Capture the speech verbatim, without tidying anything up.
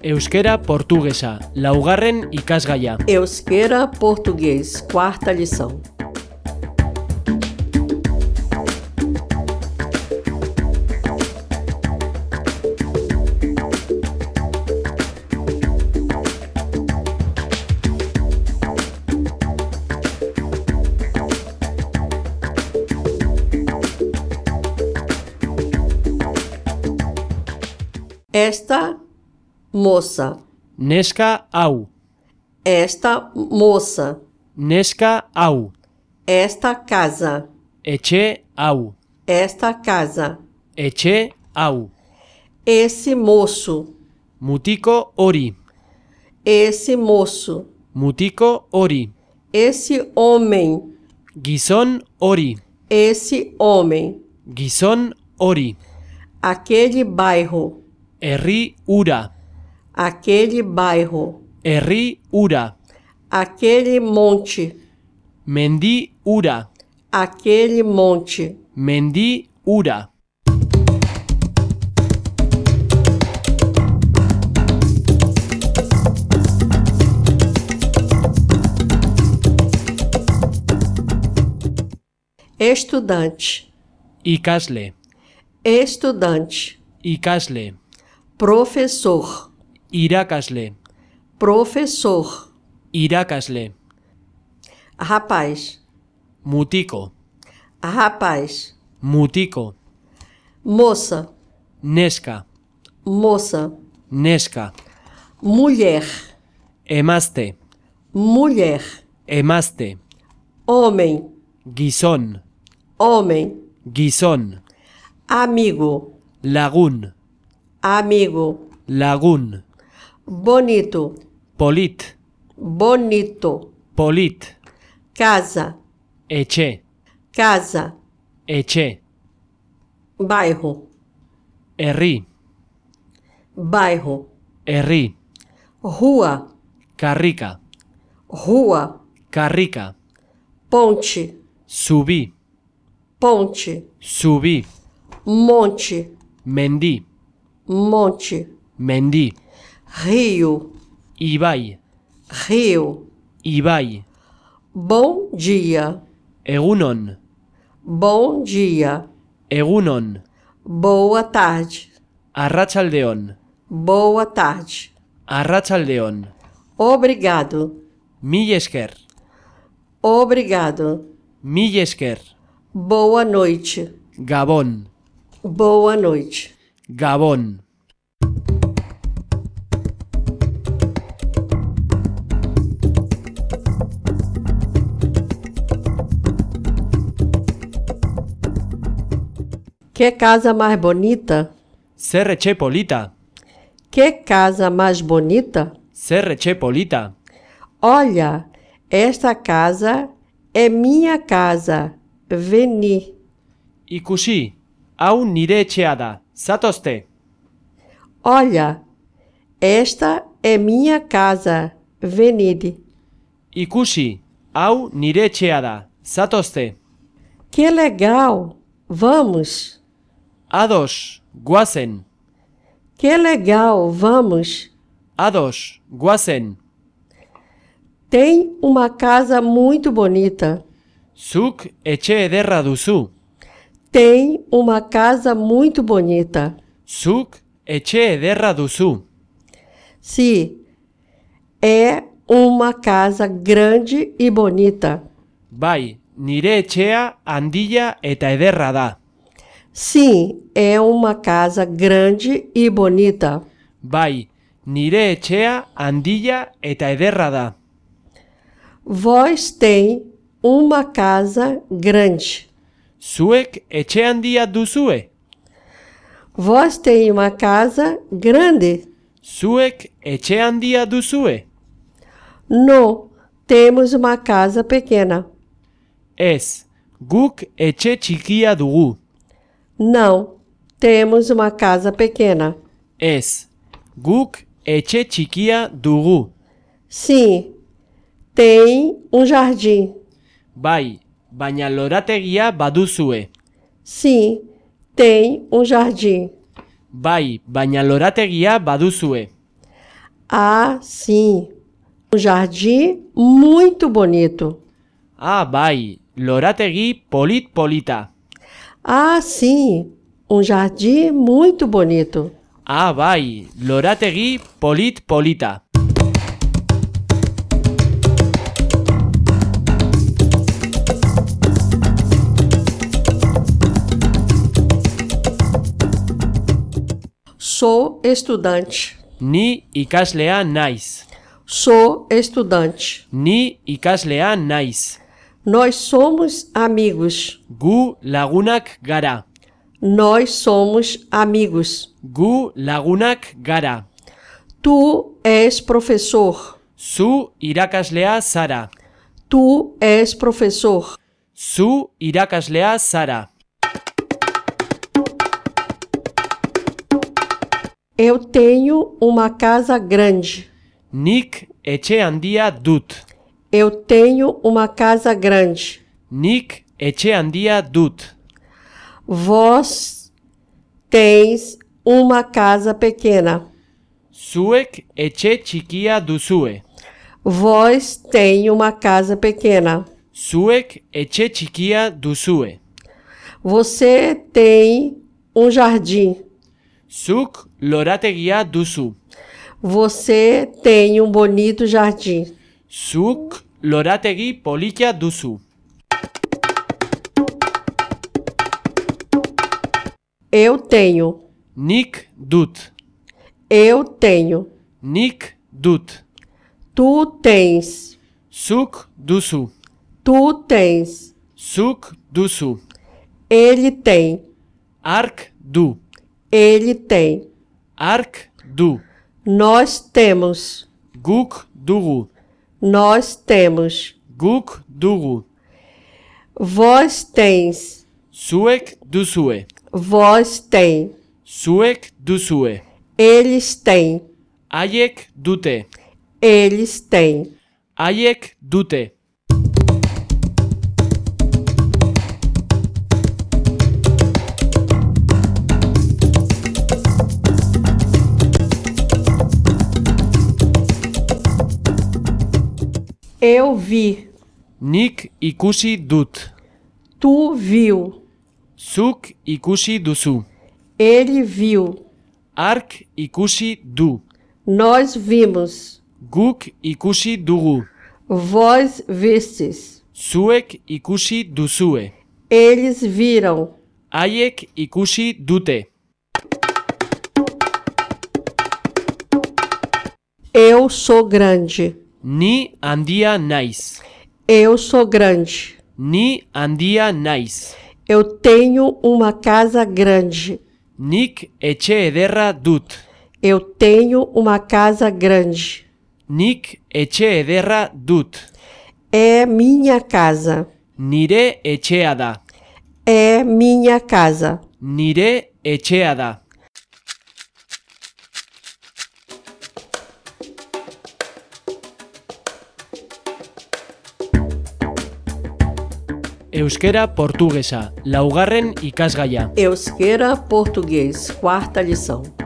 Euskera portugesa, laugarren ikasgaia. Euskera português, quarta lição. Esta moça. Neska hau. Esta moça. Neska hau. Esta casa. Etxe hau. Esta casa. Etxe hau. Esse moço. Mutiko hori. Esse moço. Mutiko hori. Esse homem. Gizon hori. Esse homem. Gizon hori. Aquele bairro. Herri hura. Aquele bairro. Herri hura. Aquele monte. Mendi hura. Aquele monte. Mendi hura. Estudante. Ikasle. Estudante. Ikasle. Professor. Irakasle. Professor. Irakasle. Rapaz. Mutiko. Rapaz. Mutiko. Moça. Neska. Moça. Neska. Mulher. Emazte. Mulher. Emazte. Homem. Gizon. Homem. Gizon. Amigo. Lagun. Amigo. Lagun. Bonito. Polit. Bonito. Polit. Casa. Etxe. Casa. Etxe. Bairro. Herri. Bairro. Herri. Rua. Karrika. Rua. Karrika. Ponte. Zubi. Ponte. Zubi. Monte. Mendi. Monte. Mendi. Rio. Ibai. Rio. Ibai. Bom dia. Egunon. Bom dia. Egunon. Boa tarde. Arratsaldeon. Boa tarde. Arratsaldeon. Obrigado. Mil esker. Obrigado. Mil esker. Boa noite. Gabon. Boa noite. Gabon. Que casa mais bonita? Zer etxe polita. Que casa mais bonita? Zer etxe polita. Olha, esta casa é minha casa. Veni. Ikusi, hau nire etxea da. Zatozte. Olha, esta é minha casa. Venide. Ikusi, hau nire etxea da. Zatozte. Que legal! Vamos! Ados, guazen. Que legal! Vamos! Ados, guazen. Tem uma casa muito bonita. Zuk etxe ederra duzu. Tem uma casa muito bonita. Zuk etxe ederra duzu. Sim, é uma casa grande e bonita. Bai, nire etxea handia eta ederra da. Sim, é uma casa grande e bonita. Bai, nire etxea handia eta ederra da. Vós tem uma casa grande. Zuek etxe handia duzue. Vós tem uma casa grande. Zuek etxe handia duzue. Não, temos uma casa pequena. Ez, guk etxe txikia dugu. Não, temos uma casa pequena. Ez, guk etxe txikia dugu. Sim, tem um jardim. Bai, baina lorategia baduzue. Sim, tem um jardim. Bai, baina lorategia baduzue. Ah, sim. Um jardim muito bonito. Ah, bai, lorategi polit polita. Ah, sim. Um jardim muito bonito. Ah, bai, lorategi polit polita. Sou estudante. Ni ikaslea naiz. Sou estudante. Ni ikaslea naiz. Nós somos amigos. Gu lagunak gara. Nós somos amigos. Gu lagunak gara. Tu és professor. Zu irakaslea zara. Tu és professor. Zu irakaslea zara. Eu tenho uma casa grande. Nik etxe handia dut. Eu tenho uma casa grande. Nik etxe handia dut. Vós tens uma casa pequena. Zuek etxe txikia duzue. Vós tem uma casa pequena. Zuek etxe txikia duzue. Você tem um jardim. Zuk lorategia duzu. Você tem um bonito jardim. Zuk lorategi politia duzu. Eu tenho. Nik dut. Eu tenho. Nik dut. Tu tens. Zuk duzu. Tu tens. Zuk duzu. Ele tem. Ark du. Ele tem. Ark du. Nós temos. Guk dugu. Nós temos. Guk dugu. Vós tens. Zuek duzue. Vós tem. Zuek duzue. Eles têm. Haiek dute. Eles têm. Haiek dute. Eu vi. Nik ikusi dut. Tu viu. Zuk ikusi duzu. Ele viu. Ark ikusi du. Nós vimos. Guk ikusi dugu. Vós vistes. Zuek ikusi duzue. Eles viram. Haiek ikusi dute. Eu sou grande. Ni handia naiz. Eu sou grande. Ni handia naiz. Eu tenho uma casa grande. Nik etxe ederra dut. Eu tenho uma casa grande. Nik etxe ederra dut. É minha casa. Nire etxea da. É minha casa. Nire etxea da. Euskera portugesa, laugarren ikasgaia. Euskera português, quarta lição.